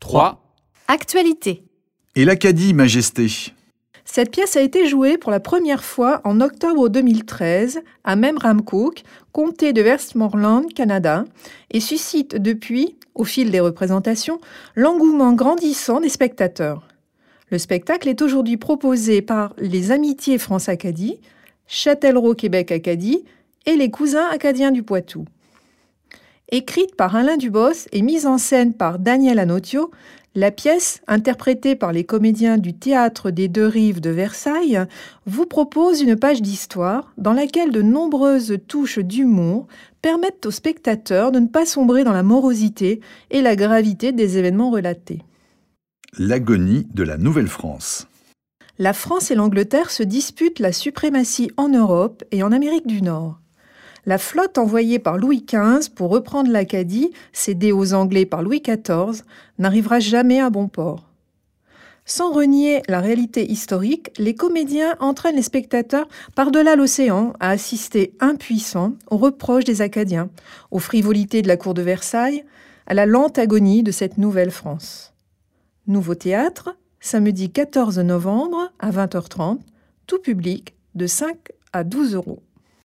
3. Actualité. Et l'Acadie, Majesté. Cette pièce a été jouée pour la première fois en octobre 2013 à Memramcook, comté de Westmorland, Canada, et suscite depuis, au fil des représentations, l'engouement grandissant des spectateurs. Le spectacle est aujourd'hui proposé par les Amitiés France-Acadie, Châtellerault Québec-Acadie et les Cousins acadiens du Poitou. Écrite par Alain Dubos et mise en scène par Daniel Anotio, la pièce, interprétée par les comédiens du Théâtre des Deux Rives de Versailles, vous propose une page d'histoire dans laquelle de nombreuses touches d'humour permettent aux spectateurs de ne pas sombrer dans la morosité et la gravité des événements relatés. L'agonie de la Nouvelle-France. La France et l'Angleterre se disputent la suprématie en Europe et en Amérique du Nord. La flotte envoyée par Louis XV pour reprendre l'Acadie, cédée aux Anglais par Louis XIV, n'arrivera jamais à bon port. Sans renier la réalité historique, les comédiens entraînent les spectateurs par-delà l'océan à assister impuissants aux reproches des Acadiens, aux frivolités de la cour de Versailles, à la lente agonie de cette nouvelle France. Nouveau théâtre, samedi 14 novembre à 20h30, tout public de 5 à 12 €.